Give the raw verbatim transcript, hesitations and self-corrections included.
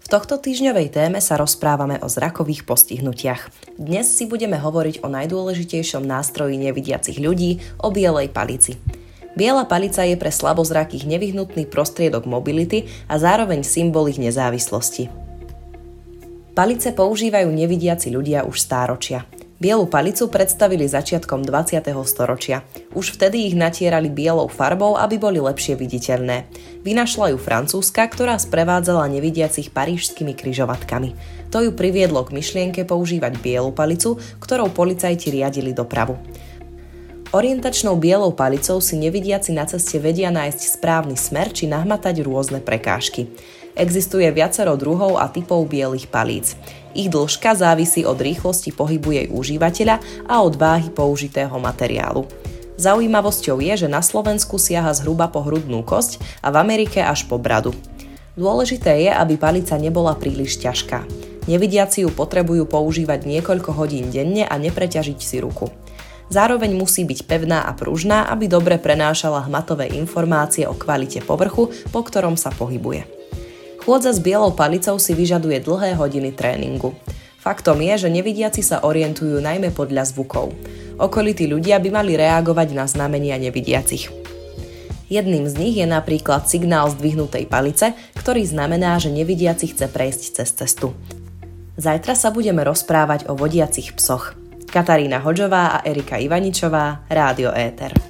V tohto týždňovej téme sa rozprávame o zrakových postihnutiach. Dnes si budeme hovoriť o najdôležitejšom nástroji nevidiacich ľudí, o bielej palici. Biela palica je pre slabozrakých nevyhnutný prostriedok mobility a zároveň symbol ich nezávislosti. Palice používajú nevidiaci ľudia už stáročia. Bielu palicu predstavili začiatkom dvadsiateho storočia. Už vtedy ich natierali bielou farbou, aby boli lepšie viditeľné. Vynašla ju Francúzska, ktorá sprevádzala nevidiacich parížskými križovatkami. To ju priviedlo k myšlienke používať bielu palicu, ktorou policajti riadili dopravu. Orientačnou bielou palicou si nevidiaci na ceste vedia nájsť správny smer či nahmatať rôzne prekážky. Existuje viacero druhov a typov bielých palíc. Ich dĺžka závisí od rýchlosti pohybu jej užívateľa a od váhy použitého materiálu. Zaujímavosťou je, že na Slovensku siaha zhruba po hrudnú kosť a v Amerike až po bradu. Dôležité je, aby palica nebola príliš ťažká. Nevidiaci ju potrebujú používať niekoľko hodín denne a nepreťažiť si ruku. Zároveň musí byť pevná a pružná, aby dobre prenášala hmatové informácie o kvalite povrchu, po ktorom sa pohybuje. Chôdza s bielou palicou si vyžaduje dlhé hodiny tréningu. Faktom je, že nevidiaci sa orientujú najmä podľa zvukov. Okolití ľudia by mali reagovať na znamenia nevidiacich. Jedným z nich je napríklad signál zdvihnutej palice, ktorý znamená, že nevidiaci chce prejsť cez cestu. Zajtra sa budeme rozprávať o vodiacich psoch. Katarína Hodžová a Erika Ivaničová, Rádio Éter.